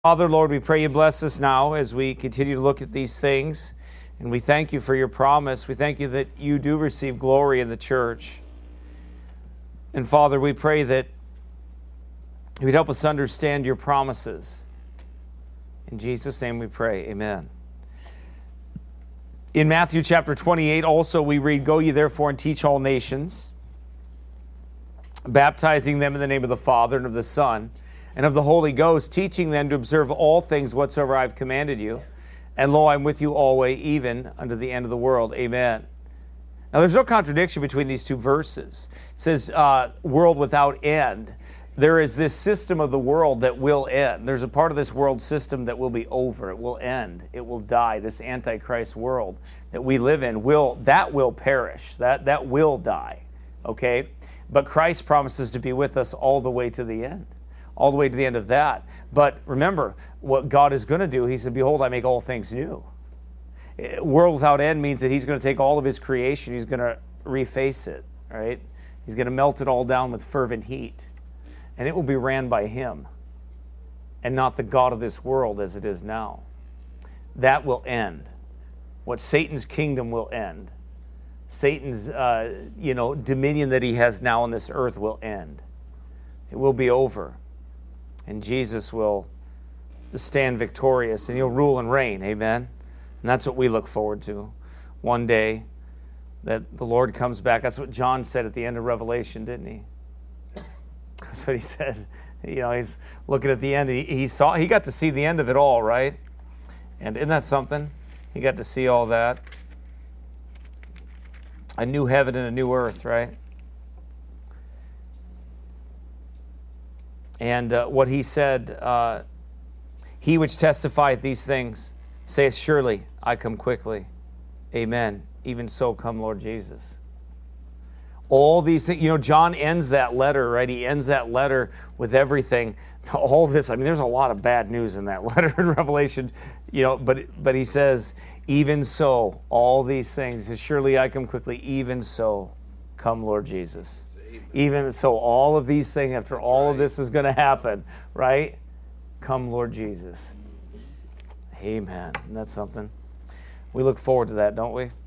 Father, Lord, we pray you bless us now as we continue to look at these things. And we thank you for your promise. We thank you that you do receive glory in the church. And Father, we pray that you would help us understand your promises. In Jesus' name we pray, amen. In Matthew chapter 28 also we read, "Go ye therefore and teach all nations, baptizing them in the name of the Father and of the Son and of the Holy Ghost, teaching them to observe all things whatsoever I have commanded you. And lo, I am with you always, even unto the end of the world." Amen. Now, there's no contradiction between these two verses. It says, world without end. There is this system of the world that will end. There's a part of this world system that will be over. It will end. It will die. This Antichrist world that we live in will perish. That will die. Okay? But Christ promises to be with us all the way to the end. All the way to the end of that. But remember, what God is going to do, he said, "Behold, I make all things new." World without end means that he's going to take all of his creation, he's going to reface it, right? He's going to melt it all down with fervent heat. And it will be ran by him and not the God of this world as it is now. That will end. What Satan's kingdom will end. Satan's dominion that he has now on this earth will end. It will be over. And Jesus will stand victorious, and he'll rule and reign. Amen? And that's what we look forward to. One day that the Lord comes back. That's what John said at the end of Revelation, didn't he? That's what he said. He's looking at the end. He got to see the end of it all, right? And isn't that something? He got to see all that. A new heaven and a new earth, right? And what he said, "He which testifieth these things saith, Surely I come quickly. Amen. Even so come Lord Jesus." All these things, John ends that letter, right? He ends that letter with everything. All this, there's a lot of bad news in that letter in Revelation, but he says, "Even so, all these things, surely I come quickly, even so come Lord Jesus." Even so, all of these things, after all of this is going to happen, right? Come Lord Jesus. Amen. Isn't that something? We look forward to that, don't we?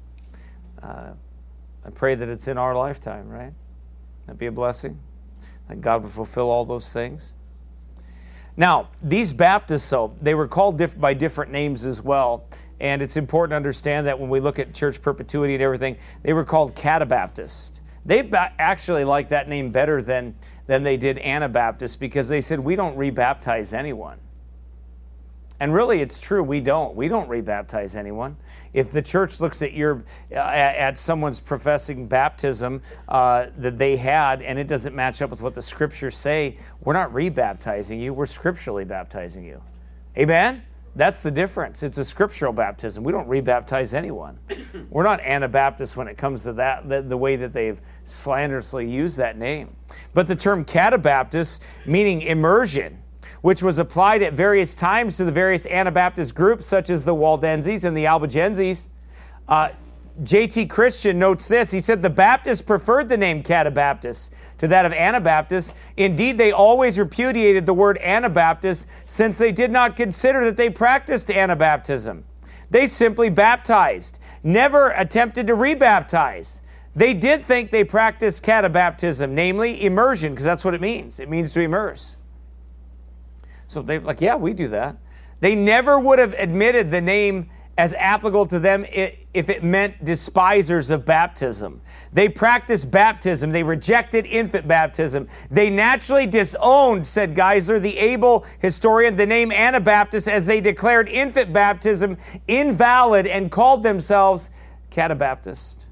I pray that it's in our lifetime, right? That'd be a blessing. That God would fulfill all those things. Now, these Baptists, they were called by different names as well. And it's important to understand that when we look at church perpetuity and everything, they were called Catabaptists. They actually like that name better than they did Anabaptists, because they said, we don't rebaptize anyone. And really, it's true, we don't. We don't rebaptize anyone. If the church looks at at someone's professing baptism that they had, and it doesn't match up with what the Scriptures say, we're not rebaptizing you, we're scripturally baptizing you. Amen? That's the difference. It's a scriptural baptism. We don't rebaptize anyone. We're not Anabaptists when it comes to that, the way that they've slanderously used that name. But the term Catabaptist, meaning immersion, which was applied at various times to the various Anabaptist groups, such as the Waldenses and the Albigenses. J.T. Christian notes this. He said, "The Baptists preferred the name Catabaptist to that of Anabaptist. Indeed, they always repudiated the word Anabaptist, since they did not consider that they practiced Anabaptism. They simply baptized, never attempted to rebaptize. They did think they practiced Catabaptism, namely immersion," because that's what it means. It means to immerse. So they're like, yeah, we do that. They never would have admitted the name as applicable to them if it meant despisers of baptism. They practiced baptism. They rejected infant baptism. They naturally disowned, said Geisler, the able historian, the name Anabaptist, as they declared infant baptism invalid and called themselves Catabaptist.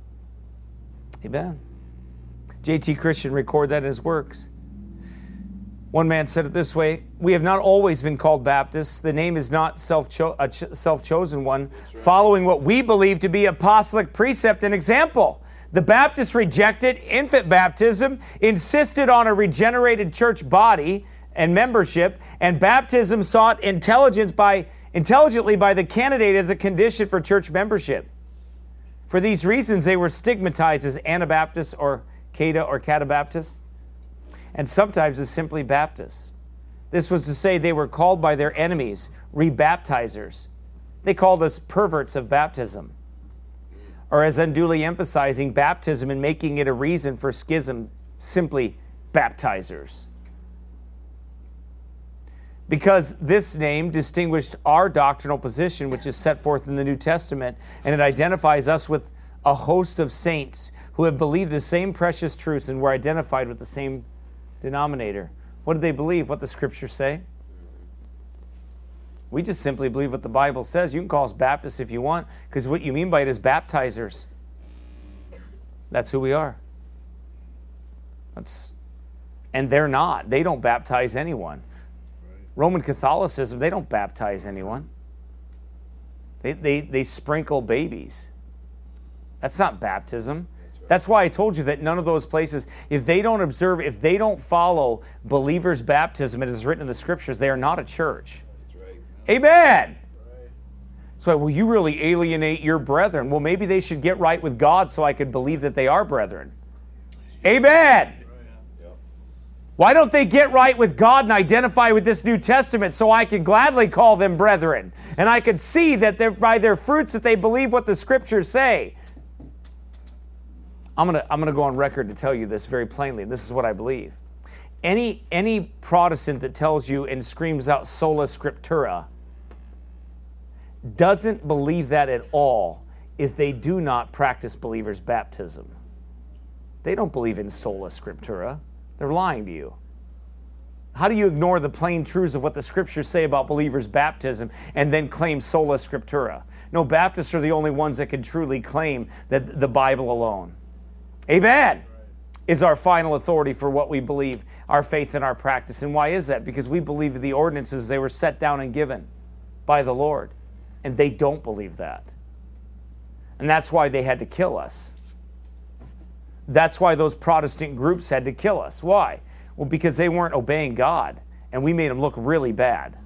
Amen. J.T. Christian recorded that in his works. One man said it this way: "We have not always been called Baptists. The name is not a self-chosen one, following what we believe to be apostolic precept and example. The Baptists rejected infant baptism, insisted on a regenerated church body and membership, and baptism sought intelligently by the candidate as a condition for church membership. For these reasons, they were stigmatized as Anabaptists or Cata or Catabaptists, and sometimes as simply Baptists. This was to say they were called by their enemies rebaptizers. They called us perverts of baptism, or as unduly emphasizing baptism and making it a reason for schism, simply baptizers. Because this name distinguished our doctrinal position, which is set forth in the New Testament, and it identifies us with a host of saints who have believed the same precious truths and were identified with the same denominator. What did they believe? What the Scriptures say? We just simply believe what the Bible says. You can call us Baptists if you want, because what you mean by it is baptizers. That's who we are. And they're not. They don't baptize anyone. Roman Catholicism, they don't baptize anyone. They sprinkle babies. That's not baptism. That's why I told you that none of those places, if they don't observe, if they don't follow believers' baptism, it is written in the Scriptures, they are not a church. That's right. Amen. Right. So, well, you really alienate your brethren. Well, maybe they should get right with God so I could believe that they are brethren. Amen. Why don't they get right with God and identify with this New Testament so I can gladly call them brethren? And I could see that by their fruits that they believe what the Scriptures say. I'm gonna go on record to tell you this very plainly, and this is what I believe. Any Protestant that tells you and screams out sola scriptura doesn't believe that at all if they do not practice believers' baptism. They don't believe in sola scriptura. They're lying to you. How do you ignore the plain truths of what the Scriptures say about believers' baptism and then claim sola scriptura? No, Baptists are the only ones that can truly claim that the Bible alone, amen, is our final authority for what we believe, our faith and our practice. And why is that? Because we believe the ordinances, they were set down and given by the Lord. And they don't believe that. And that's why they had to kill us. That's why those Protestant groups had to kill us. Why? Well, because they weren't obeying God, and we made them look really bad.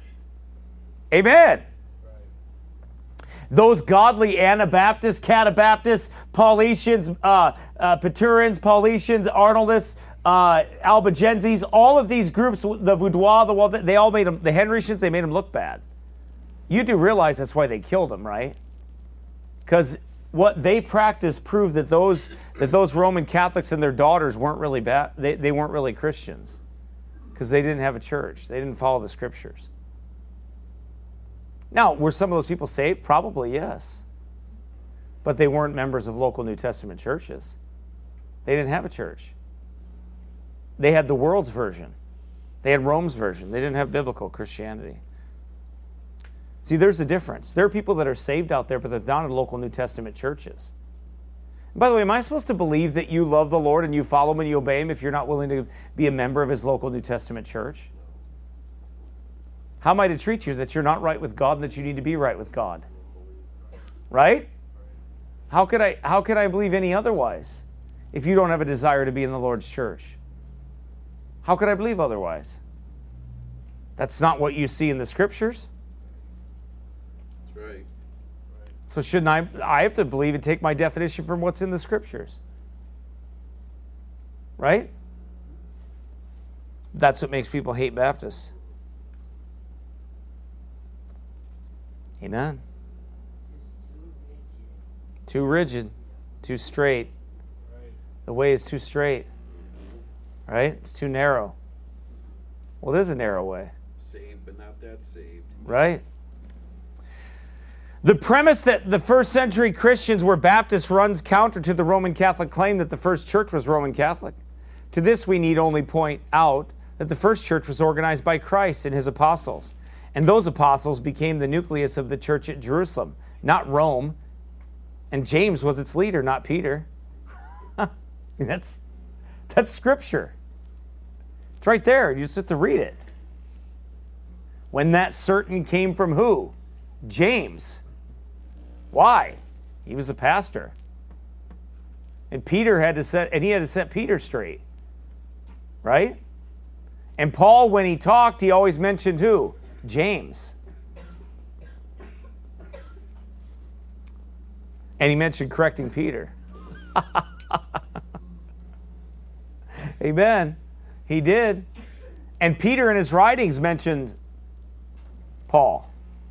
Amen. Those godly Anabaptists, Catabaptists, Paulicians, Peturans, Paulicians, Arnoldists, Albigenses, all of these groups, the Vaudois, they all made them, the Henricians, they made them look bad. You do realize that's why they killed them, right? Because what they practiced proved that those Roman Catholics and their daughters weren't really bad. They weren't really Christians because they didn't have a church. They didn't follow the Scriptures. Now, were some of those people saved? Probably, yes. But they weren't members of local New Testament churches. They didn't have a church. They had the world's version. They had Rome's version. They didn't have biblical Christianity. See, there's a difference. There are people that are saved out there, but they're not in local New Testament churches. And by the way, am I supposed to believe that you love the Lord and you follow Him and you obey Him if you're not willing to be a member of His local New Testament church? How am I to treat you that you're not right with God and that you need to be right with God? Right? How could I believe any otherwise if you don't have a desire to be in the Lord's church? How could I believe otherwise? That's not what you see in the Scriptures. Right. So shouldn't I have to believe and take my definition from what's in the Scriptures. Right? That's what makes people hate Baptists. Amen. Too rigid, too straight. The way is too straight. Right? It's too narrow. Well, it is a narrow way. Saved, but not that saved. Right? The premise that the first century Christians were Baptists runs counter to the Roman Catholic claim that the first church was Roman Catholic. To this, we need only point out that the first church was organized by Christ and His apostles. And those apostles became the nucleus of the church at Jerusalem, not Rome. And James was its leader, not Peter. That's Scripture. It's right there. You just have to read it. When that certain came from who? James. Why? He was a pastor. And he had to set Peter straight. Right? And Paul, when he talked, he always mentioned who? James. And he mentioned correcting Peter. Amen. He did. And Peter in his writings mentioned Paul.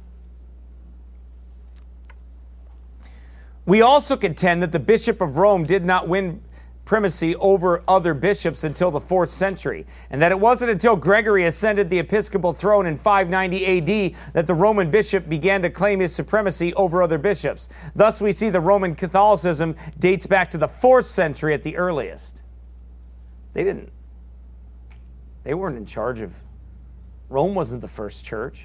We also contend that the Bishop of Rome did not win primacy over other bishops until the 4th century, and that it wasn't until Gregory ascended the episcopal throne in 590 AD that the Roman bishop began to claim his supremacy over other bishops. Thus, we see the Roman Catholicism dates back to the 4th century at the earliest. They weren't in charge of, Rome wasn't the first church.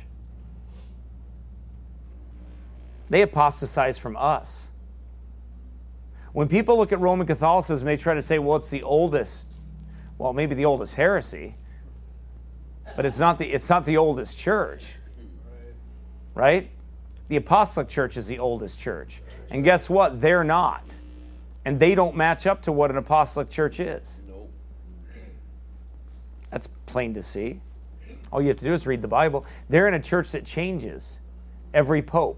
They apostatized from us. When people look at Roman Catholicism, they try to say, well, it's the oldest, well, maybe the oldest heresy, but it's not the oldest church, right? The Apostolic Church is the oldest church. And guess what? They're not. And they don't match up to what an Apostolic Church is. Nope. That's plain to see. All you have to do is read the Bible. They're in a church that changes every pope.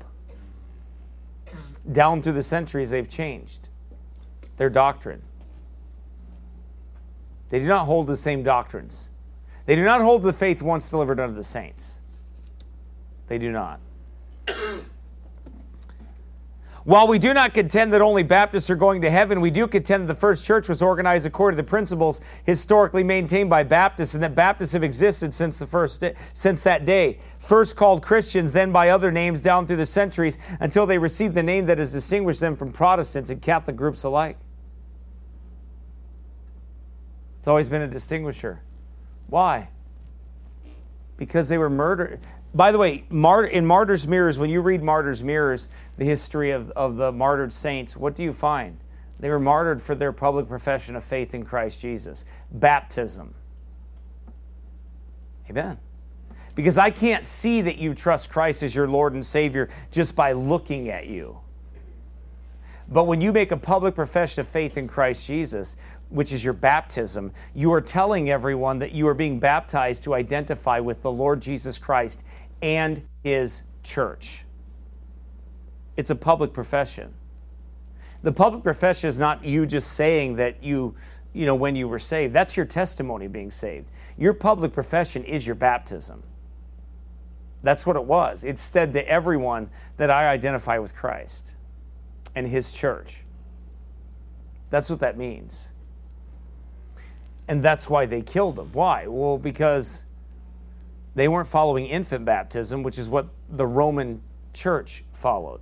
Down through the centuries, they've changed their doctrine. They do not hold the same doctrines. They do not hold the faith once delivered unto the saints. They do not. While we do not contend that only Baptists are going to heaven, we do contend that the first church was organized according to the principles historically maintained by Baptists, and that Baptists have existed since that day. First called Christians, then by other names down through the centuries, until they received the name that has distinguished them from Protestants and Catholic groups alike. It's always been a distinguisher. Why? Because they were murdered. By the way, in Martyr's Mirrors, when you read Martyr's Mirrors, the history of the martyred saints, what do you find? They were martyred for their public profession of faith in Christ Jesus. Baptism. Amen. Because I can't see that you trust Christ as your Lord and Savior just by looking at you. But when you make a public profession of faith in Christ Jesus, which is your baptism, you are telling everyone that you are being baptized to identify with the Lord Jesus Christ and His church. It's a public profession. The public profession is not you just saying that you when you were saved. That's your testimony of being saved. Your public profession is your baptism. That's what it was. It said to everyone that I identify with Christ and His church. That's what that means. And that's why they killed him. Why? Well, because they weren't following infant baptism, which is what the Roman church followed.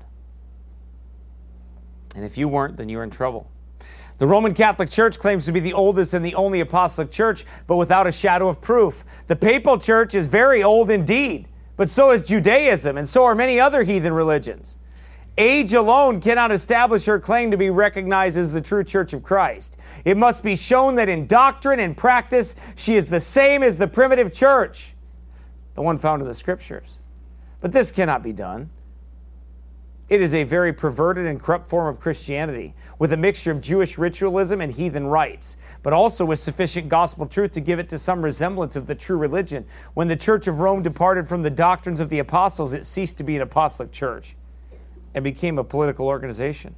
And if you weren't, then you're in trouble. The Roman Catholic Church claims to be the oldest and the only apostolic church, but without a shadow of proof. The Papal Church is very old indeed, but so is Judaism, and so are many other heathen religions. Age alone cannot establish her claim to be recognized as the true Church of Christ. It must be shown that in doctrine and practice, she is the same as the primitive church, the one found in the Scriptures. But this cannot be done. It is a very perverted and corrupt form of Christianity, with a mixture of Jewish ritualism and heathen rites, but also with sufficient gospel truth to give it to some resemblance of the true religion. When the Church of Rome departed from the doctrines of the apostles, it ceased to be an apostolic church and became a political organization.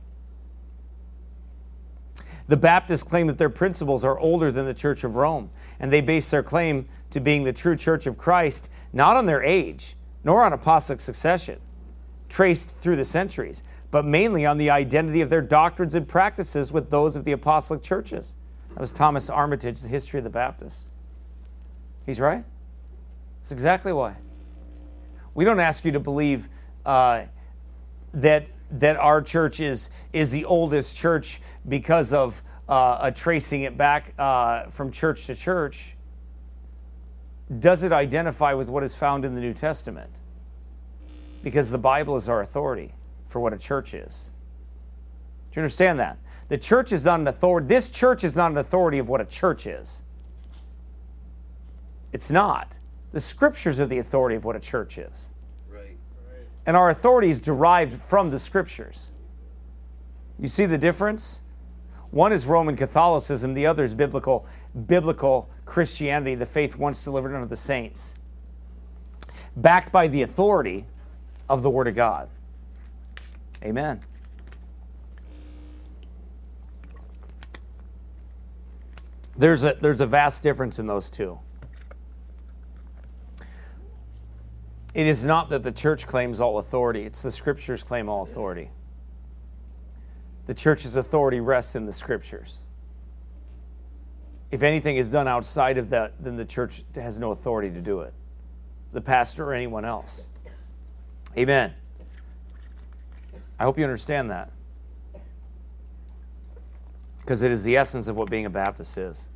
The Baptists claim that their principles are older than the Church of Rome, and they base their claim to being the true Church of Christ not on their age, nor on apostolic succession, traced through the centuries, but mainly on the identity of their doctrines and practices with those of the apostolic churches. That was Thomas Armitage, The History of the Baptists. He's right. That's exactly why. We don't ask you to believe that our church is the oldest church because of tracing it back from church to church. Does it identify with what is found in the New Testament? Because the Bible is our authority for what a church is. Do you understand that? The church is not an authority. This church is not an authority of what a church is. It's not. The Scriptures are the authority of what a church is. Right. And our authority is derived from the Scriptures. You see the difference? One is Roman Catholicism. The other is biblical Christianity, the faith once delivered unto the saints, backed by the authority of the Word of God. Amen. There's a vast difference in those two. It is not that the church claims all authority. It's the Scriptures claim all authority. The church's authority rests in the Scriptures. If anything is done outside of that, then the church has no authority to do it. The pastor or anyone else. Amen. I hope you understand that. Because it is the essence of what being a Baptist is.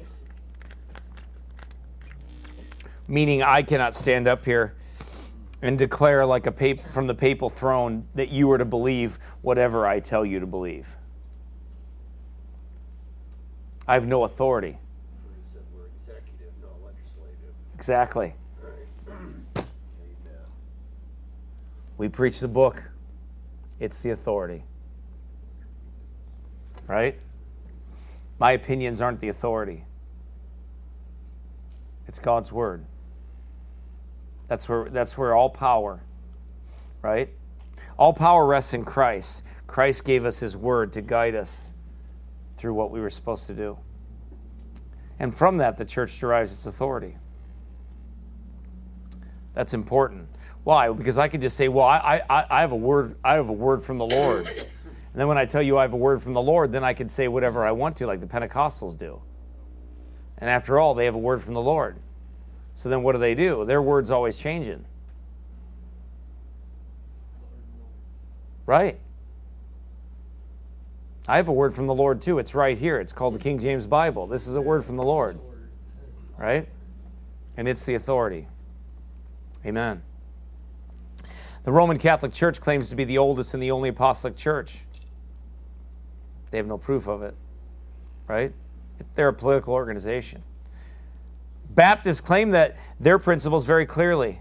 Meaning I cannot stand up here and declare like from the papal throne that you are to believe whatever I tell you to believe. I have no authority. You said we're executive, not legislative. Exactly. Amen. We preach the book. It's the authority. Right? My opinions aren't the authority. It's God's word. That's where all power, right? All power rests in Christ. Christ gave us his word to guide us through what we were supposed to do. And from that, the church derives its authority. That's important. Why? Because I could just say, well, I have a word from the Lord. And then when I tell you I have a word from the Lord, then I can say whatever I want to, like the Pentecostals do. And after all, they have a word from the Lord. So then what do? Their word's always changing. Right? I have a word from the Lord too. It's right here. It's called the King James Bible. This is a word from the Lord. Right? And it's the authority. Amen. The Roman Catholic Church claims to be the oldest and the only apostolic church. They have no proof of it. Right? They're a political organization. Baptists claim that their principles very clearly.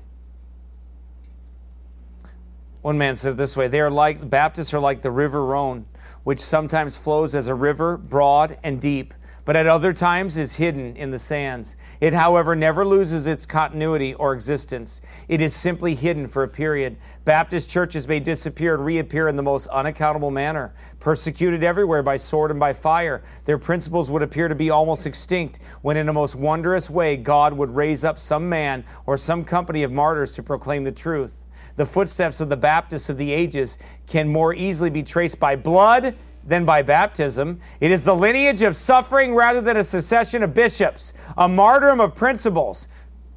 One man said it this way: Baptists are like the river Rhone, which sometimes flows as a river, broad and deep, but at other times is hidden in the sands. It, however, never loses its continuity or existence. It is simply hidden for a period. Baptist churches may disappear and reappear in the most unaccountable manner, persecuted everywhere by sword and by fire. Their principles would appear to be almost extinct, when in a most wondrous way God would raise up some man or some company of martyrs to proclaim the truth. The footsteps of the Baptists of the ages can more easily be traced by blood than by baptism. It is the lineage of suffering rather than a succession of bishops, a martyrdom of principles,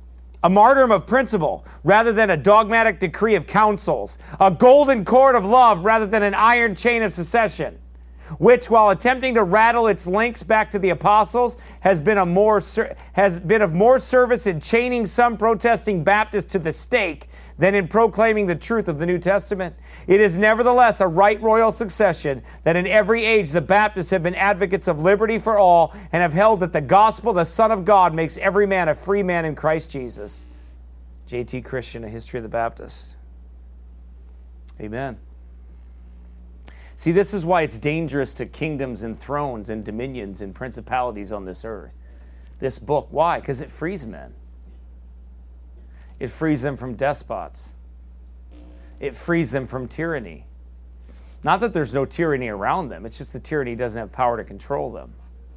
rather than a dogmatic decree of councils, a golden cord of love rather than an iron chain of secession, which, while attempting to rattle its links back to the apostles, has been of more service in chaining some protesting Baptists to the stake than in proclaiming the truth of the New Testament. It is nevertheless a right royal succession that in every age the Baptists have been advocates of liberty for all and have held that the gospel, the Son of God, makes every man a free man in Christ Jesus. J.T. Christian, A History of the Baptists. Amen. See, this is why it's dangerous to kingdoms and thrones and dominions and principalities on this earth. This book. Why? Because it frees men. It frees them from despots. It frees them from tyranny. Not that there's no tyranny around them. It's just the tyranny doesn't have power to control them.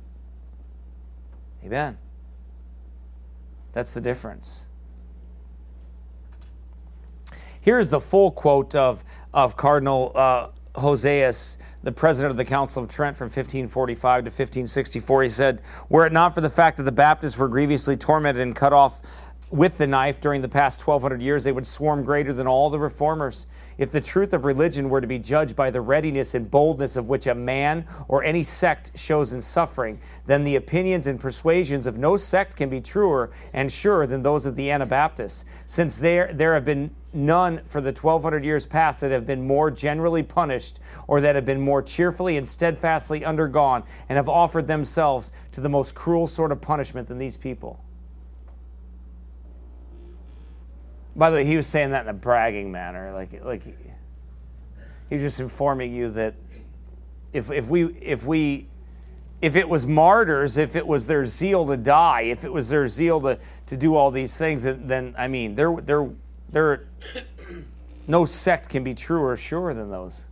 Amen. That's the difference. Here's the full quote of Cardinal Hoseus, the president of the Council of Trent from 1545 to 1564. He said, "Were it not for the fact that the Baptists were grievously tormented and cut off with the knife during the past 1,200 years, they would swarm greater than all the reformers. If the truth of religion were to be judged by the readiness and boldness of which a man or any sect shows in suffering, then the opinions and persuasions of no sect can be truer and surer than those of the Anabaptists, since there have been none for the 1,200 years past that have been more generally punished, or that have been more cheerfully and steadfastly undergone, and have offered themselves to the most cruel sort of punishment than these people." By the way, he was saying that in a bragging manner, like he was just informing you that if it was martyrs, if it was their zeal to die, if it was their zeal to do all these things, then I mean, no sect can be truer or surer than those.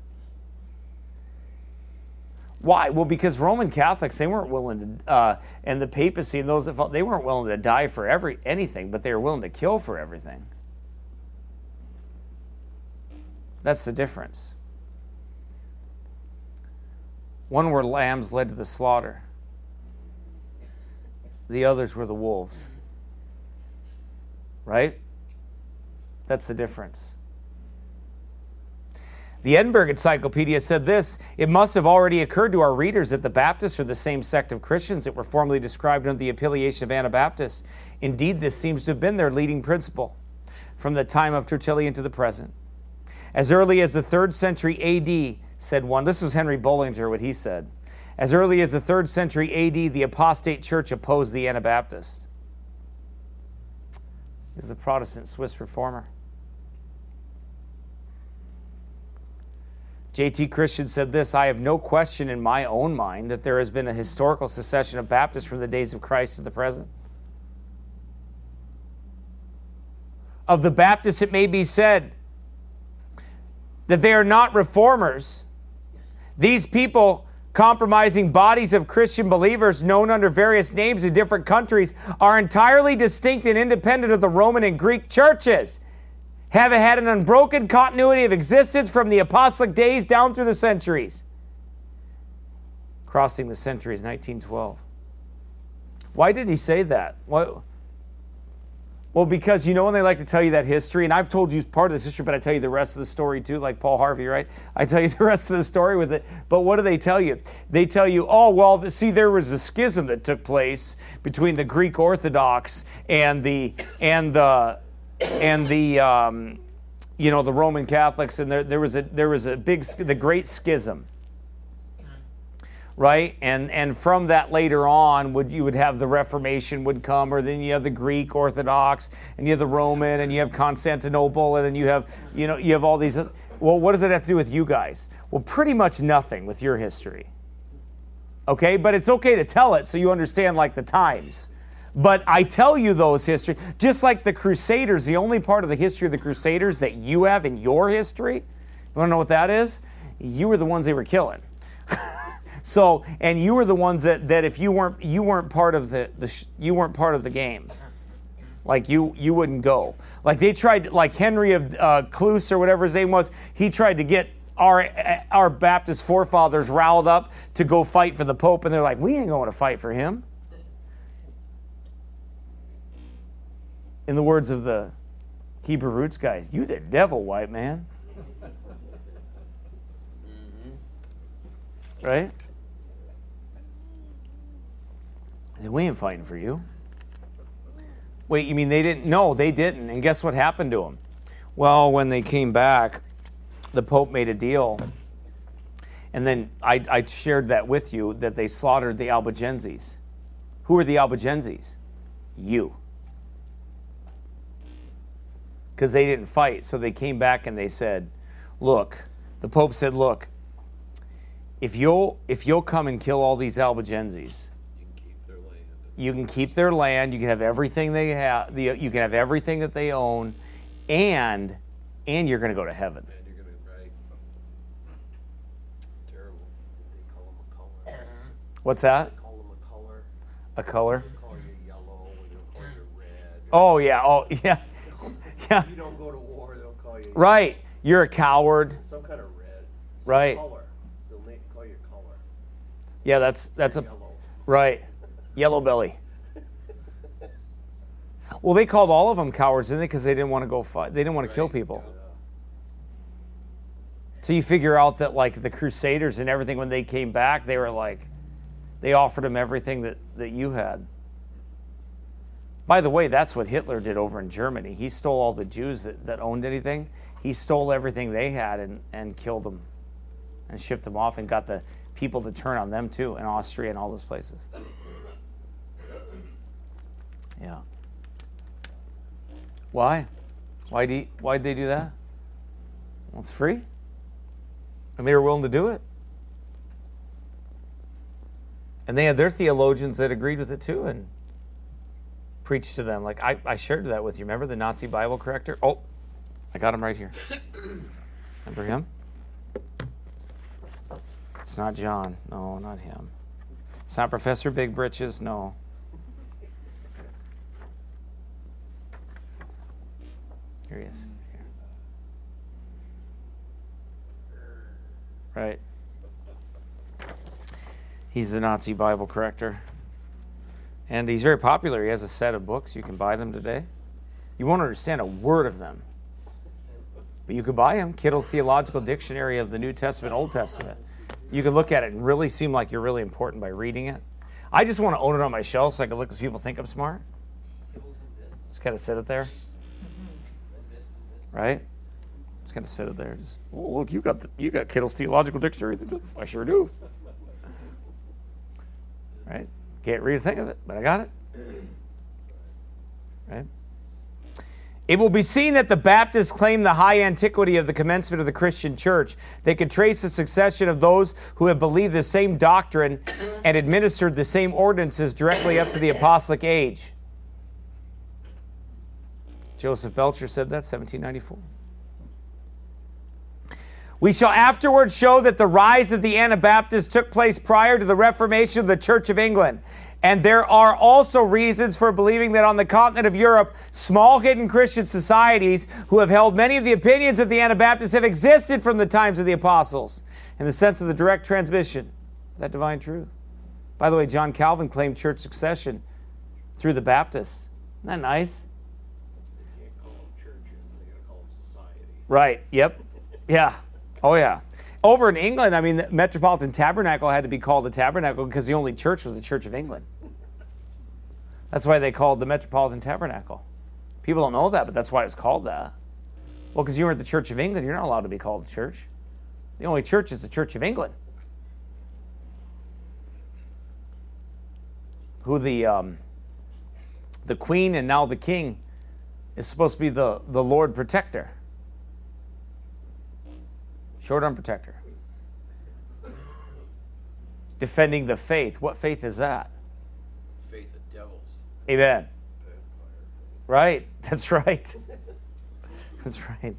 Why? Well, because Roman Catholics, they weren't willing to, and the papacy and those that fought, they weren't willing to die for anything, but they were willing to kill for everything. That's the difference. One were lambs led to the slaughter. The others were the wolves. Right? That's the difference. The Edinburgh Encyclopedia said this: it must have already occurred to our readers that the Baptists are the same sect of Christians that were formerly described under the affiliation of Anabaptists. Indeed, this seems to have been their leading principle from the time of Tertullian to the present. As early as the 3rd century A.D., said one, this was Henry Bullinger, what he said. As early as the 3rd century A.D., the apostate church opposed the Anabaptists. He was the Protestant Swiss reformer. J.T. Christian said this: I have no question in my own mind that there has been a historical secession of Baptists from the days of Christ to the present. Of the Baptists, it may be said that they are not reformers. These people, compromising bodies of Christian believers known under various names in different countries, are entirely distinct and independent of the Roman and Greek churches, have had an unbroken continuity of existence from the apostolic days down through the centuries. Crossing the centuries, 1912. Why did he say that? Well, because when they like to tell you that history, and I've told you part of this history, but I tell you the rest of the story too, like Paul Harvey, right? I tell you the rest of the story with it. But what do they tell you? They tell you, there was a schism that took place between the Greek Orthodox and the Roman Catholics, and there was a big, the Great Schism, right? And from that later on, you would have the Reformation would come, or then you have the Greek Orthodox, and you have the Roman, and you have Constantinople, and then you have all these. Well, what does it have to do with you guys? Well, pretty much nothing with your history. Okay, but it's okay to tell it so you understand like the times. But I tell you those history, just like the Crusaders, the only part of the history of the Crusaders that you have in your history, you want to know what that is? You were the ones they were killing. So, and you were the ones that if you weren't part of you weren't part of the game. Like you wouldn't go. Like they tried, like Henry of Cluse or whatever his name was, he tried to get our Baptist forefathers riled up to go fight for the Pope, and they're like, we ain't going to fight for him. In the words of the Hebrew roots guys, you the devil, white man. Right? I said, we ain't fighting for you. Wait, you mean they didn't? No, they didn't. And guess what happened to them? Well, when they came back, the Pope made a deal. And then I shared that with you, that they slaughtered the Albigenses. Who are the Albigenses? You. Because they didn't fight. So they came back and they said, look, the Pope said, look, if you'll come and kill all these Albigenses, you can keep their land, you can have everything they have, you can have everything that they own, and you're going to go to heaven. And you're going to, right? Terrible. They call them a color. What's that? They call them a color. A color? They call you yellow, or they'll call you red. Oh, yeah. Oh, yeah. Yeah. If you don't go to war, they'll call you. Right. You're a coward. Some kind of red. Right. Color. They'll call you color. Yeah, that's a Yellow. right. Yellow belly. Well, they called all of them cowards, didn't they? Because they didn't want to go fight. They didn't want to kill people. So you figure out that like the Crusaders and everything, when they came back, they were like, they offered them everything that you had. By the way, that's what Hitler did over in Germany. He stole all the Jews that owned anything. He stole everything they had and killed them and shipped them off and got the people to turn on them too, in Austria and all those places. Yeah. Why? Why'd they do that? Well, it's free. And they were willing to do it. And they had their theologians that agreed with it too and preached to them. Like I shared that with you. Remember the Nazi Bible corrector? Oh, I got him right here. Remember him? It's not John. No, not him. It's not Professor Big Britches. No. Here he is. Right. He's the Nazi Bible corrector. And he's very popular. He has a set of books. You can buy them today. You won't understand a word of them. But you could buy them. Kittle's Theological Dictionary of the New Testament, Old Testament. You can look at it and really seem like you're really important by reading it. I just want to own it on my shelf so I can look as people think I'm smart. Just kind of sit it there. Right? Just kind of sit it there. Just, oh, look, you got Kittle's Theological Dictionary. I sure do. Right? Can't read a thing of it, but I got it. Right? It will be seen that the Baptists claim the high antiquity of the commencement of the Christian church. They could trace the succession of those who have believed the same doctrine and administered the same ordinances directly up to the apostolic age. Joseph Belcher said that, 1794. We shall afterwards show that the rise of the Anabaptists took place prior to the Reformation of the Church of England. And there are also reasons for believing that on the continent of Europe, small hidden Christian societies who have held many of the opinions of the Anabaptists have existed from the times of the apostles, in the sense of the direct transmission of that divine truth. By the way, John Calvin claimed church succession through the Baptists. Isn't that nice? They can't call them churches. They got to call them societies. Right. Yep. Yeah. Oh, yeah. Over in England, I mean, the Metropolitan Tabernacle had to be called the Tabernacle because the only church was the Church of England. That's why they called the Metropolitan Tabernacle. People don't know that, but that's why it's called that. Well, because you were at the Church of England, you're not allowed to be called a church. The only church is the Church of England. Who the Queen and now the King is supposed to be the Lord Protector. Short arm protector. Defending the faith. What faith is that? Faith of devils. Amen. Right. That's right. That's right.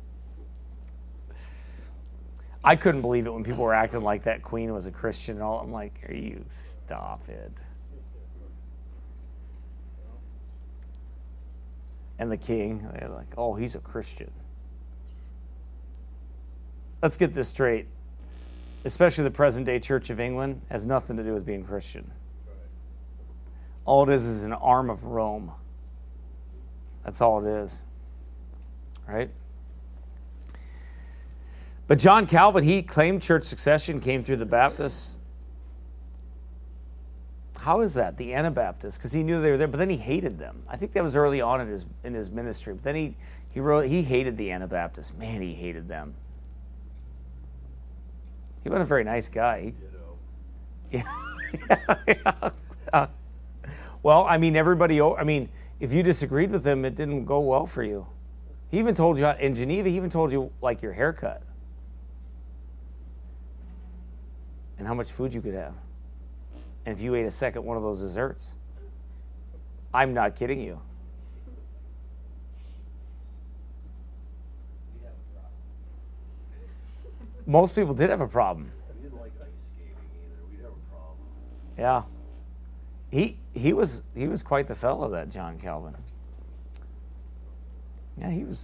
I couldn't believe it when people were acting like that Queen was a Christian and all. I'm like, are you stop it? And the king, they're like, oh, he's a Christian. Let's get this straight. Especially the present-day Church of England has nothing to do with being Christian. All it is an arm of Rome. That's all it is. Right? But John Calvin, he claimed church succession came through the Baptists. How is that? The Anabaptists, because he knew they were there, but then he hated them. I think that was early on in his ministry. But then he hated the Anabaptists. Man, he hated them. He wasn't a very nice guy. Yeah. Well, I mean, if you disagreed with him, it didn't go well for you. He even told you, in Geneva, he even told you, like, your haircut. And how much food you could have. And if you ate a second one of those desserts. I'm not kidding you. Most people did have a problem. We didn't like ice skating either. We'd have a problem. Yeah. He was quite the fellow, that John Calvin. Yeah, he was.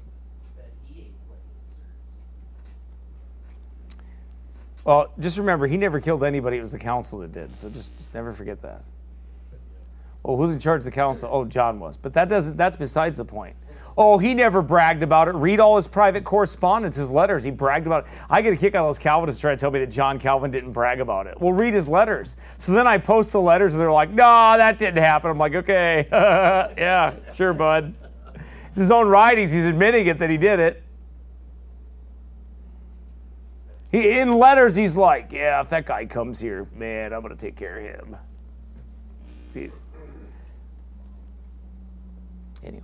Well, just remember, he never killed anybody. It was the council that did. So just never forget that. Oh, who's in charge of the council? Oh, John was. But that's besides the point. Oh, he never bragged about it. Read all his private correspondence, his letters. He bragged about it. I get a kick out of those Calvinists trying to tell me that John Calvin didn't brag about it. Well, read his letters. So then I post the letters and they're like, no, that didn't happen. I'm like, okay, yeah, sure, bud. It's his own writings. He's admitting it that he did it. In letters, he's like, yeah, if that guy comes here, man, I'm going to take care of him. Dude. Anyway.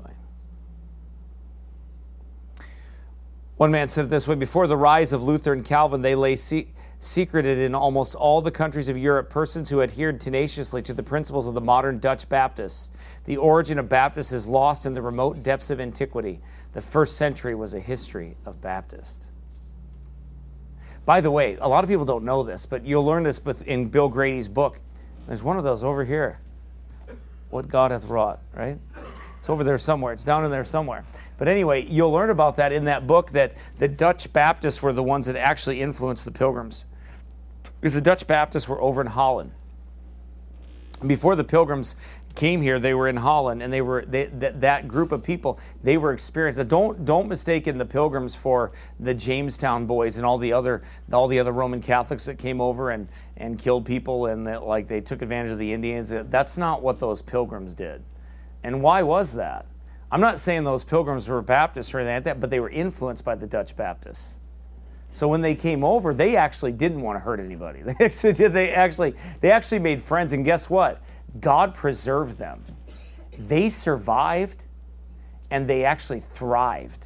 One man said it this way: before the rise of Luther and Calvin, they lay secreted in almost all the countries of Europe persons who adhered tenaciously to the principles of the modern Dutch Baptists. The origin of Baptists is lost in the remote depths of antiquity. The first century was a history of Baptist. By the way, a lot of people don't know this, but you'll learn this in Bill Grady's book. There's one of those over here. What God hath wrought, right? It's over there somewhere. It's down in there somewhere. But anyway, you'll learn about that in that book, that the Dutch Baptists were the ones that actually influenced the Pilgrims. Because the Dutch Baptists were over in Holland. Before the Pilgrims came here, they were in Holland, and that group of people, they were experienced. Don't mistake the Pilgrims for the Jamestown boys and all the other Roman Catholics that came over and killed people, and that, like, they took advantage of the Indians. That's not what those Pilgrims did. And why was that? I'm not saying those Pilgrims were Baptists or anything like that, but they were influenced by the Dutch Baptists. So when they came over, they actually didn't want to hurt anybody. They actually made friends, and guess what? God preserved them. They survived, and they actually thrived.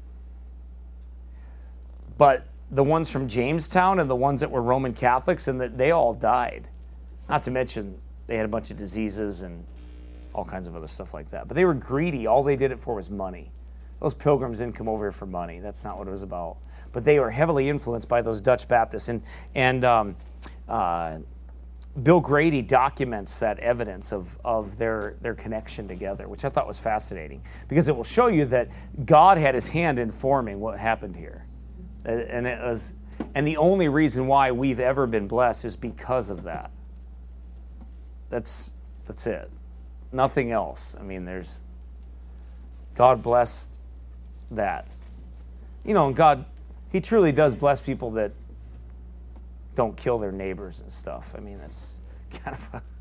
But the ones from Jamestown and the ones that were Roman Catholics, and they all died. Not to mention they had a bunch of diseases and all kinds of other stuff like that. But they were greedy. All they did it for was money. Those Pilgrims didn't come over here for money. That's not what it was about. But they were heavily influenced by those Dutch Baptists. And Bill Grady documents that evidence of their connection together, which I thought was fascinating, because it will show you that God had his hand in forming what happened here. And the only reason why we've ever been blessed is because of that. That's it. Nothing else. I mean, God blessed that. And God, he truly does bless people that don't kill their neighbors and stuff. I mean, it's kind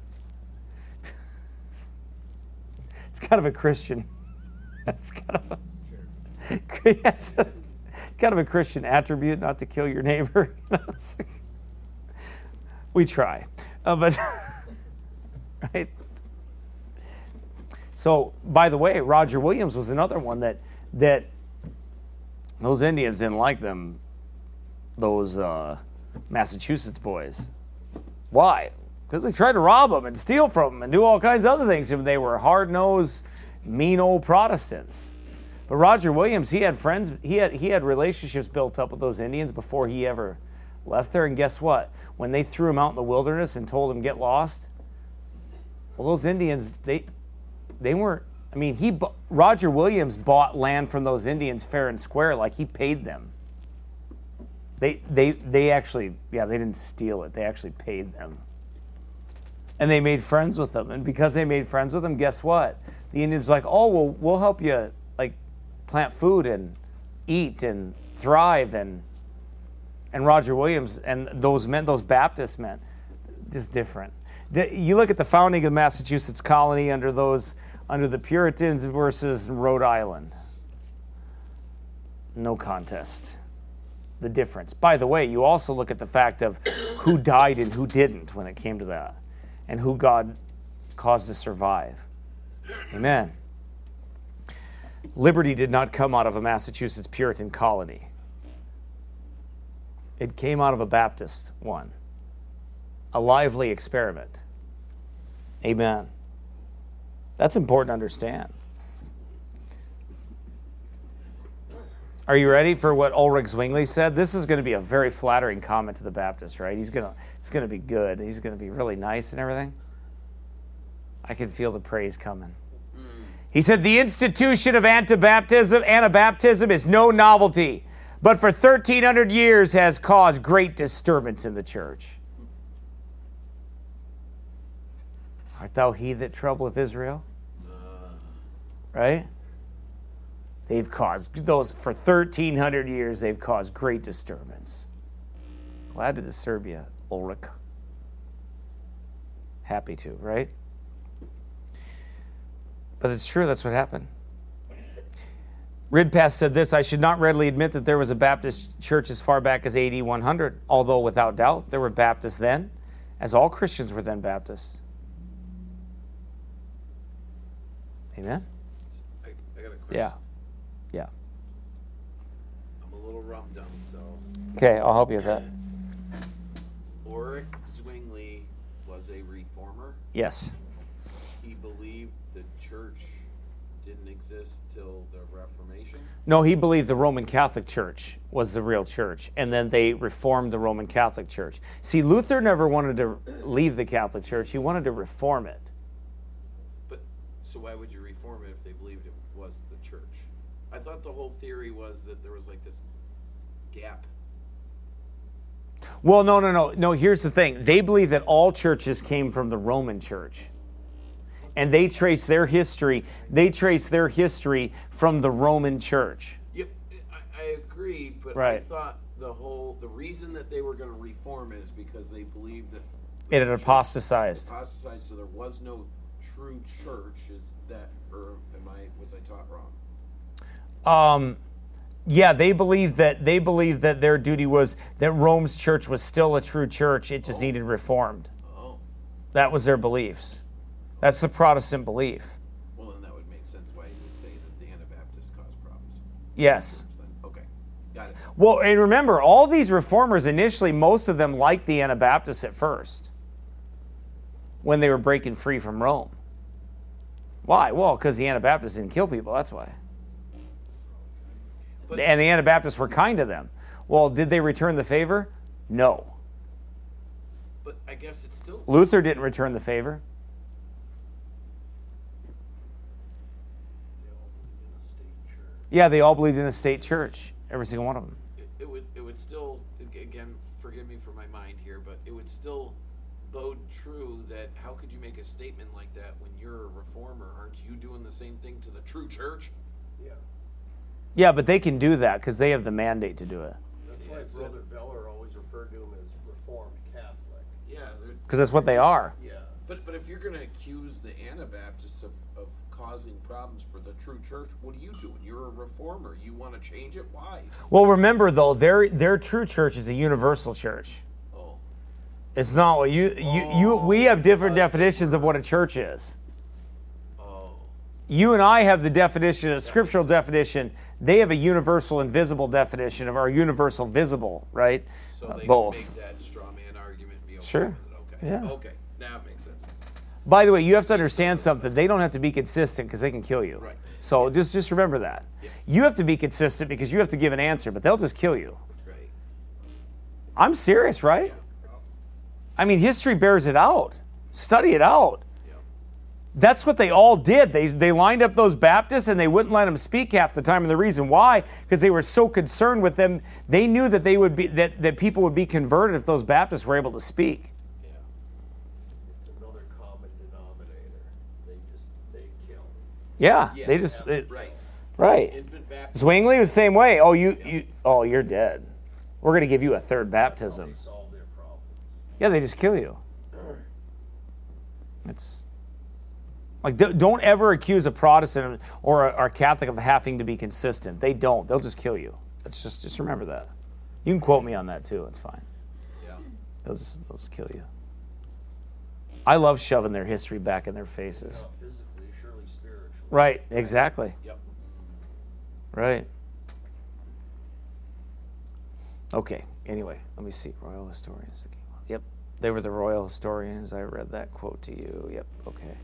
of a Christian. It's kind of a Christian attribute not to kill your neighbor. We try, but right. So, by the way, Roger Williams was another one that those Indians didn't like them. Those Massachusetts boys. Why? Because they tried to rob them and steal from them and do all kinds of other things. They were hard-nosed, mean old Protestants. But Roger Williams, he had friends, he had relationships built up with those Indians before he ever left there. And guess what? When they threw him out in the wilderness and told him get lost, well, those Indians, they weren't. I mean, Roger Williams bought land from those Indians fair and square, like he paid them. They actually, they didn't steal it. They actually paid them. And they made friends with them. And because they made friends with them, guess what? The Indians were like, oh, well, we'll help you, like, plant food and eat and thrive. And Roger Williams and those Baptist men, just different. You look at the founding of the Massachusetts colony under the Puritans versus Rhode Island. No contest. The difference. By the way, you also look at the fact of who died and who didn't when it came to that, and who God caused to survive. Amen. Liberty did not come out of a Massachusetts Puritan colony. It came out of a Baptist one. A lively experiment. Amen. That's important to understand. Are you ready for what Ulrich Zwingli said? This is going to be a very flattering comment to the Baptists, right? It's going to be good. He's going to be really nice and everything. I can feel the praise coming. He said, the institution of Anabaptism is no novelty, but for 1,300 years has caused great disturbance in the church. Art thou he that troubleth Israel? Right? They've caused, for 1,300 years, they've caused great disturbance. Glad to disturb you, Ulrich. Happy to, right? But it's true, that's what happened. Ridpath said this, I should not readily admit that there was a Baptist church as far back as AD 100, although without doubt there were Baptists then, as all Christians were then Baptists. Amen? I got a question. Yeah. I'm a little rum-dum, so... Okay, I'll help you with that. Ulrich Zwingli was a reformer. Yes. He believed the church didn't exist till the Reformation. No, he believed the Roman Catholic Church was the real church, and then they reformed the Roman Catholic Church. See, Luther never wanted to leave the Catholic Church. He wanted to reform it. But, so why would you reform it if they believed it was the church? I thought the whole theory was that there was like this gap. Well, no. Here's the thing. They believe that all churches came from the Roman Church. And they trace their history. They trace their history from the Roman Church. Yep, I agree, but Right. I thought the reason that they were going to reform it is because they believed that It had apostatized. so there was no true church. Is that, or was I taught wrong? Yeah, they believed that their duty was that Rome's church was still a true church. It just needed reformed. Oh, That was their beliefs. That's the Protestant belief. well then that would make sense why you would say that the Anabaptists caused problems. Yes. Okay, got it. Well, and remember, all these reformers initially, most of them liked the Anabaptists at first when they were breaking free from Rome. Why? Well, because the Anabaptists didn't kill people. That's why. But- And the Anabaptists were kind to them. Well, did they return the favor? No. But I guess it's still Luther didn't return the favor. Yeah, they all believed in a state church. Every single one of them. it would still, again, forgive me for my mind here, but it would still bode true that how could you make a statement like that when you're a reformer? Aren't you doing the same thing to the true church? Yeah, Yeah, but they can do that because they have the mandate to do it. that's Yeah, why so- Brother Beller always referred to him as Reformed Catholic. Yeah, Because that's what they are. Yeah. but if you're going to accuse the Anabaptists of causing problems for the true church, what are you doing? You're a reformer. You want to change it? Why? Well, remember though, their true church is a universal church. Oh, It's not what we have different definitions of what a church is. oh, You and I have the definition, a scriptural definition. They have a universal and visible definition of our universal visible, right? so they Both. can make that straw man argument and be okay Sure. with it. Okay. Yeah. Okay, now it makes sense. By the way, you have to understand something. They don't have to be consistent because they can kill you. Right. So just remember that. Yes. You have to be consistent because you have to give an answer, but they'll just kill you. Right. I'm serious, right? Yeah. I mean, history bears it out. Study it out. Yeah. That's what they all did. They lined up those Baptists and they wouldn't let them speak half the time. And the reason why, because they were so concerned with them, they knew that they would be that people would be converted if those Baptists were able to speak. Yeah. It's another common denominator. They kill. Yeah, Yeah, they just right. right. Infant Baptist. Zwingli was the same way. Oh, you're dead. We're going to give you a third baptism. They solve their problems. Yeah, they just kill you. It's like don't ever accuse a Protestant or a Catholic of having to be consistent. They don't. They'll just kill you. It's just remember that. You can quote me on that too. It's fine. Yeah. They'll just kill you. I love shoving their history back in their faces. Not physically, surely spiritually. Right. Exactly. Yep. Right. Okay. Anyway, let me see. Royal historians. Yep. They were the royal historians. I read that quote to you. Yep. Okay.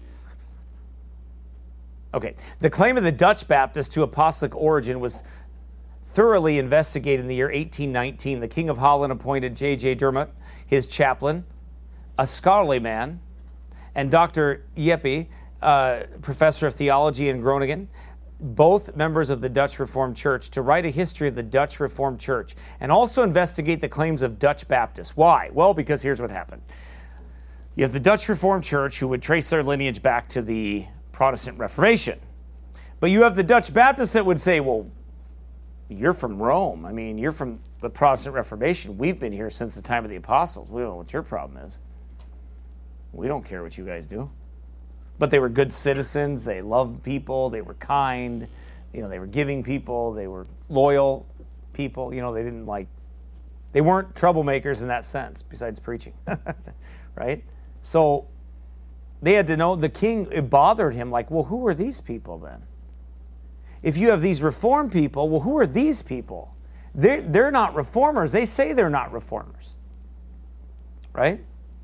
Okay. The claim of the Dutch Baptists to apostolic origin was thoroughly investigated in the year 1819. The King of Holland appointed J.J. Dermot, his chaplain, a scholarly man, and Dr. Jeppe, professor of theology in Groningen, both members of the Dutch Reformed Church, to write a history of the Dutch Reformed Church and also investigate the claims of Dutch Baptists. Why? Well, because here's what happened. You have the Dutch Reformed Church, who would trace their lineage back to the Protestant Reformation. But you have the Dutch Baptists that would say, well, you're from Rome. I mean, you're from the Protestant Reformation. We've been here since the time of the apostles. We don't know what your problem is. We don't care what you guys do. But they were good citizens. They loved people. They were kind. You know, they were giving people. They were loyal people. You know, they weren't troublemakers in that sense, besides preaching, right? So they had to know, the king, it bothered him, like, well, who are these people then? If you have these reformed people, well, who are these people? They're not reformers. They say they're not reformers, right?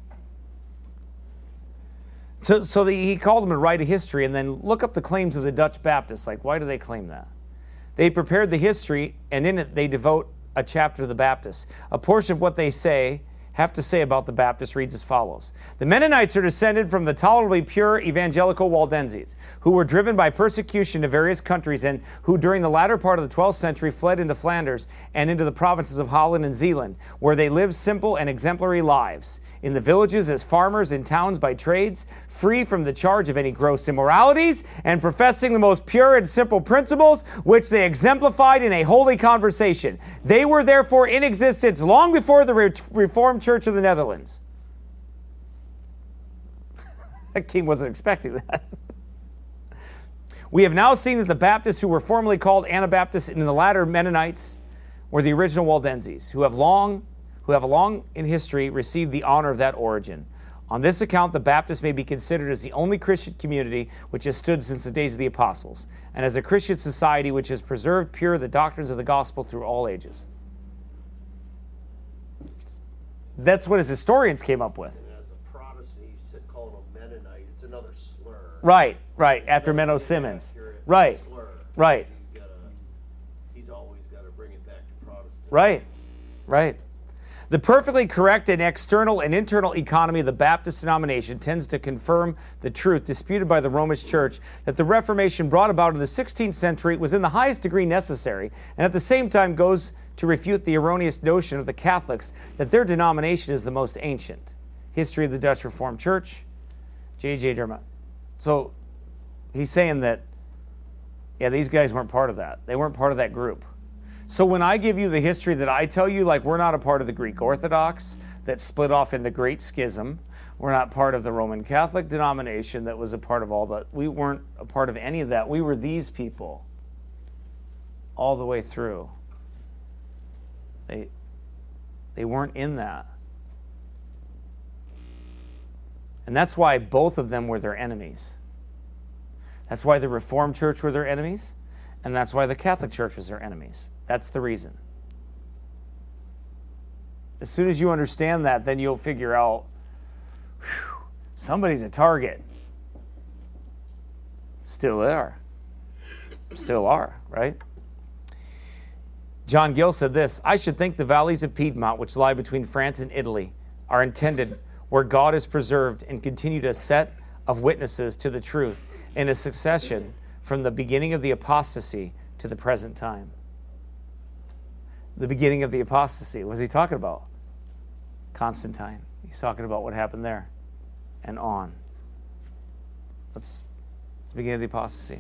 So he called them to write a history and then look up the claims of the Dutch Baptists. Like, why do they claim that? They prepared the history, and in it they devote a chapter to the Baptists. A portion of what they say have to say about the Baptists reads as follows. The Mennonites are descended from the tolerably pure evangelical Waldenses, who were driven by persecution to various countries and who during the latter part of the 12th century fled into Flanders and into the provinces of Holland and Zeeland, where they lived simple and exemplary lives, in the villages as farmers, in towns by trades, free from the charge of any gross immoralities, and professing the most pure and simple principles, which they exemplified in a holy conversation. They were therefore in existence long before the Reformed Church of the Netherlands. That king wasn't expecting that. We have now seen that the Baptists who were formerly called Anabaptists and in the latter Mennonites were the original Waldenses, who have long in history received the honor of that origin. On this account, the Baptists may be considered as the only Christian community which has stood since the days of the apostles, and as a Christian society which has preserved pure the doctrines of the gospel through all ages. That's what his historians came up with. And as a Protestant, he's calling them Mennonite. It's another slur. Right, after Menno Simmons. Right, Slur. right, He's always got to bring it back to Protestant. right. The perfectly correct and external and internal economy of the Baptist denomination tends to confirm the truth disputed by the Romish Church that the Reformation brought about in the 16th century was in the highest degree necessary, and at the same time goes to refute the erroneous notion of the Catholics that their denomination is the most ancient. History of the Dutch Reformed Church, J.J. Dermot. So he's saying that, these guys weren't part of that. They weren't part of that group. So when I give you the history that I tell you, like we're not a part of the Greek Orthodox that split off in the Great Schism. We're not part of the Roman Catholic denomination that was a part of all that. We weren't a part of any of that. We were these people all the way through. They weren't in that. And that's why both of them were their enemies. That's why the Reformed Church were their enemies, and that's why the Catholic Church was their enemies. That's the reason. As soon as you understand that, then you'll figure out, somebody's a target. Still are, right? John Gill said this, I should think the valleys of Piedmont, which lie between France and Italy, are intended where God has preserved and continued a set of witnesses to the truth in a succession from the beginning of the apostasy to the present time. The beginning of the apostasy. What is he talking about? Constantine. He's talking about what happened there and on. Let's begin of the apostasy.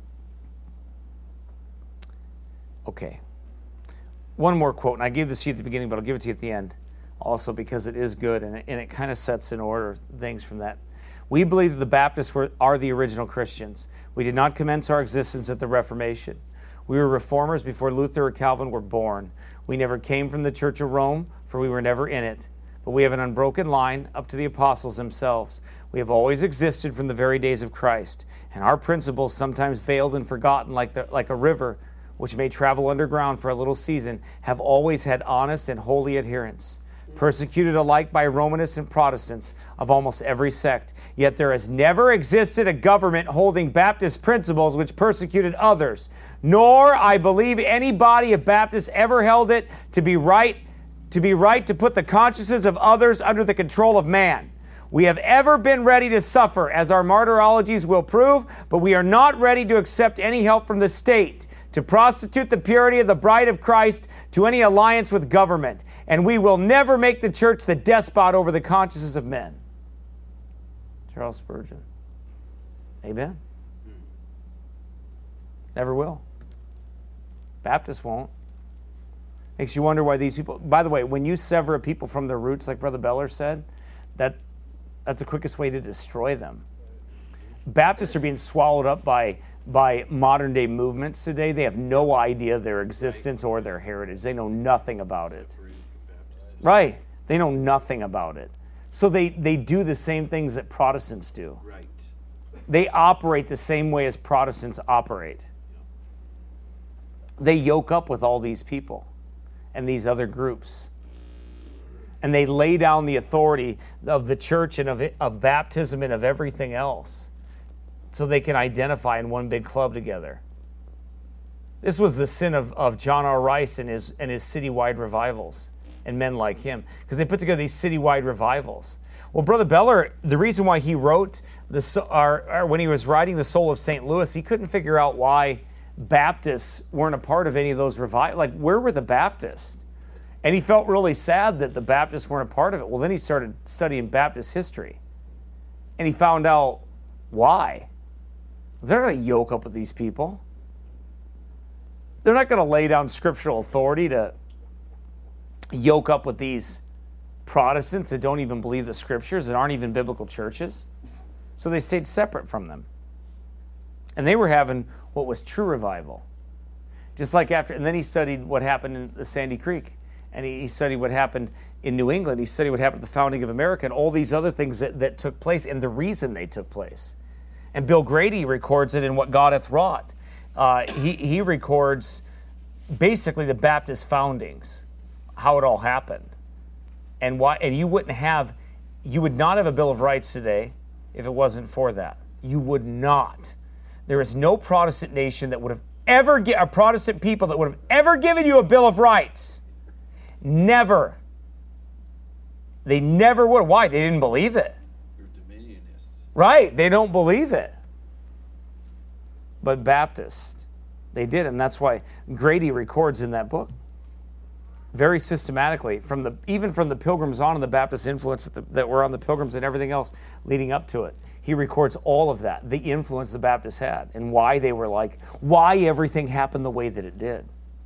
Okay. One more quote, and I gave this to you at the beginning, but I'll give it to you at the end also because it is good and it kind of sets in order things from that. We believe that the Baptists are the original Christians. We did not commence our existence at the Reformation. We were reformers before Luther or Calvin were born. We never came from the Church of Rome, for we were never in it. But we have an unbroken line up to the apostles themselves. We have always existed from the very days of Christ, and our principles, sometimes veiled and forgotten like a river which may travel underground for a little season, have always had honest and holy adherents. Persecuted alike by Romanists and Protestants of almost every sect, yet there has never existed a government holding Baptist principles which persecuted others, nor, I believe, any body of Baptists ever held it to be right to put the consciences of others under the control of man. We have ever been ready to suffer, as our martyrologies will prove, but we are not ready to accept any help from the state, to prostitute the purity of the bride of Christ to any alliance with government, and we will never make the church the despot over the consciences of men. Charles Spurgeon. Amen? Never will. Baptists won't. Makes you wonder why these people... By the way, when you sever a people from their roots, like Brother Beller said, that's the quickest way to destroy them. Baptists are being swallowed up by modern day movements today. They have no idea their existence or their heritage. They know nothing about it. Right. They know nothing about it. So they do the same things that Protestants do. Right. They operate the same way as Protestants operate. They yoke up with all these people and these other groups. And they lay down the authority of the church and of baptism and of everything else, so they can identify in one big club together. This was the sin of John R. Rice and his citywide revivals. and men like him, because they put together these citywide revivals. Well, Brother Beller, the reason why he wrote when he was writing The Soul of St. Louis, he couldn't figure out why Baptists weren't a part of any of those revivals. Like, where were the Baptists? And he felt really sad that the Baptists weren't a part of it. Well, then he started studying Baptist history. And he found out why. They're not going to yoke up with these people. They're not going to lay down scriptural authority to yoke up with these Protestants that don't even believe the scriptures, that aren't even biblical churches. So they stayed separate from them. And they were having what was true revival. Just like after, and then he studied what happened in the Sandy Creek. And he studied what happened in New England. He studied what happened at the founding of America and all these other things that took place and the reason they took place. And Bill Grady records it in What God Hath Wrought. He records basically the Baptist foundings, how it all happened. And why? And you would not have a Bill of Rights today if it wasn't for that. You would not. There is no Protestant nation that would have ever, a Protestant people that would have ever given you a Bill of Rights. Never. They never would. Why? They didn't believe it. You're dominionists. Right. They don't believe it. But Baptists, they did. And that's why Grady records in that book very systematically, even from the Pilgrims on and the Baptist influence that were on the Pilgrims and everything else leading up to it. He records all of that, the influence the Baptists had and why they were why everything happened the way that it did.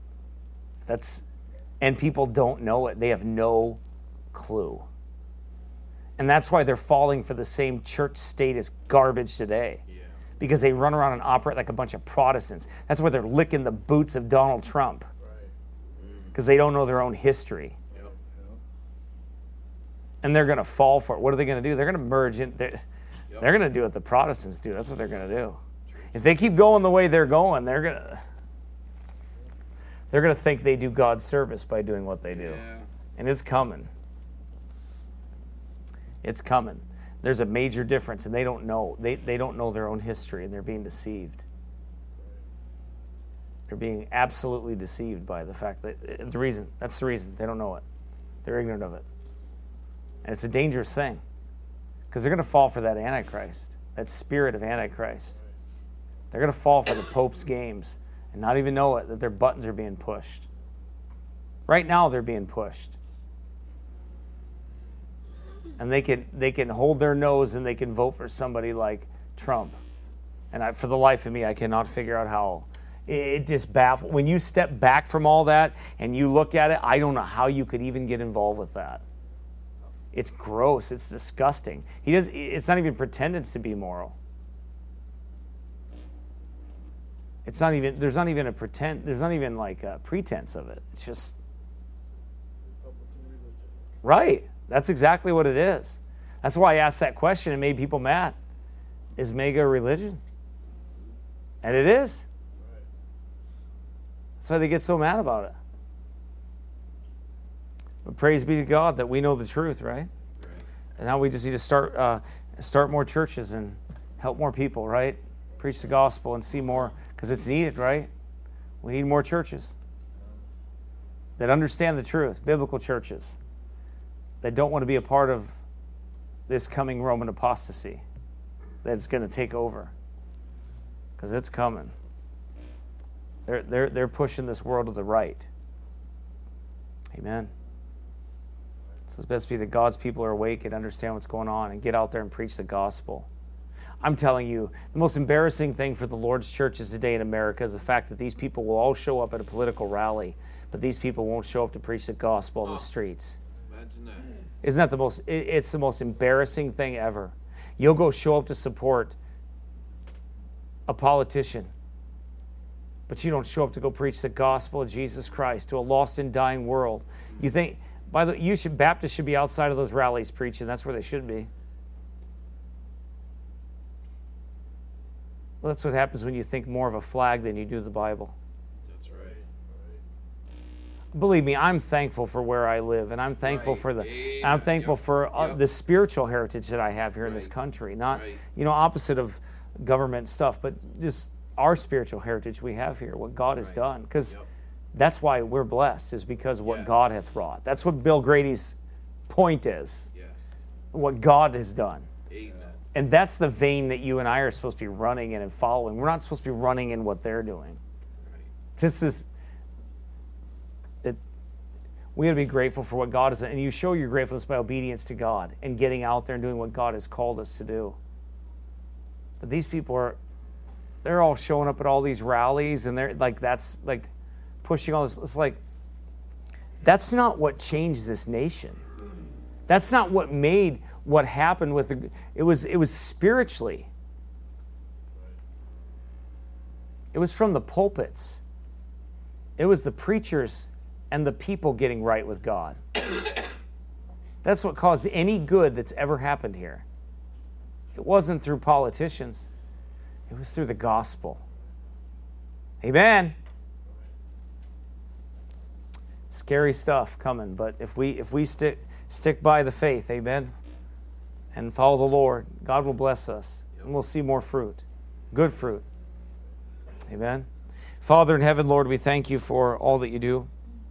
And people don't know it. They have no clue. And that's why they're falling for the same church state as garbage today. Yeah. Because they run around and operate like a bunch of Protestants. That's why they're licking the boots of Donald Trump. Because they don't know their own history. Yep. And they're going to fall for it. What are they going to do? They're going to merge in. They're going to do what the Protestants do. That's what they're going to do. If they keep going the way they're going, they're going to think they do God's service by doing what they do. Yeah. And it's coming. It's coming. There's a major difference, and they don't know. They don't know their own history, and they're being deceived. They're being absolutely deceived by the fact that that's the reason. They don't know it. They're ignorant of it. And it's a dangerous thing. Because they're going to fall for that Antichrist, that spirit of Antichrist. They're going to fall for the Pope's games and not even know it, that their buttons are being pushed. Right now they're being pushed. And they can hold their nose and they can vote for somebody like Trump. And for the life of me, I cannot figure out how. It just baffles. When you step back from all that and you look at it, I don't know how you could even get involved with that. It's gross. It's disgusting. It's not even pretending to be moral. It's not even. There's not even a pretend. There's not even like a pretense of it. It's just right. That's exactly what it is. That's why I asked that question and made people mad. Is MAGA a religion? And it is. That's why they get so mad about it. But praise be to God that we know the truth, right? And now we just need to start more churches and help more people, right? Preach the gospel and see more, because it's needed, right? We need more churches that understand the truth, biblical churches, that don't want to be a part of this coming Roman apostasy that's going to take over, because it's coming. They're pushing this world to the right. Amen. So it's best to be that God's people are awake and understand what's going on and get out there and preach the gospel. I'm telling you, the most embarrassing thing for the Lord's churches today in America is the fact that these people will all show up at a political rally, but these people won't show up to preach the gospel on the streets. Imagine that. Isn't that the most, it's the most embarrassing thing ever. You'll go show up to support a politician, but you don't show up to go preach the gospel of Jesus Christ to a lost and dying world. You think, Baptists should be outside of those rallies preaching. That's where they should be. Well, that's what happens when you think more of a flag than you do the Bible. That's right. Believe me, I'm thankful for where I live, and I'm thankful for the spiritual heritage that I have here in this country. Not, opposite of government stuff, but just our spiritual heritage we have here, what God has done. Because That's why we're blessed, is because of what Yes. God hath wrought. That's what Bill Grady's point is, Yes. what God has done. Amen. And that's the vein that you and I are supposed to be running in and following. We're not supposed to be running in what they're doing. Right. This is it. We got to be grateful for what God has done. And you show your gratefulness by obedience to God and getting out there and doing what God has called us to do. But these people they're all showing up at all these rallies, and they're like, that's like pushing all this. It's like, that's not what changed this nation. That's not what made what happened with it was spiritually. It was from the pulpits. It was the preachers and the people getting right with God. That's what caused any good that's ever happened here. It wasn't through politicians. It was through the gospel. Amen. Scary stuff coming, but if we stick by the faith, amen, and follow the Lord, God will bless us, and we'll see more fruit, good fruit. Amen. Father in heaven, Lord, we thank you for all that you do.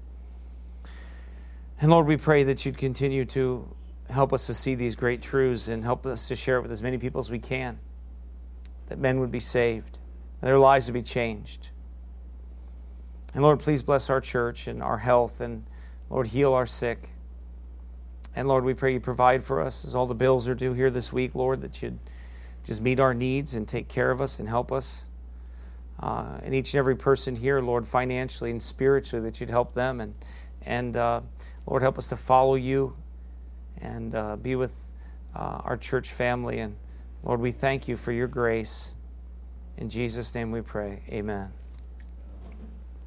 And Lord, we pray that you'd continue to help us to see these great truths and help us to share it with as many people as we can, that men would be saved, their lives would be changed. And Lord, please bless our church and our health, and Lord, heal our sick. And Lord, we pray you provide for us as all the bills are due here this week, Lord, that you'd just meet our needs and take care of us and help us. And each and every person here, Lord, financially and spiritually, that you'd help them. And Lord, help us to follow you and be with our church family. And Lord, we thank you for your grace. In Jesus' name we pray. Amen.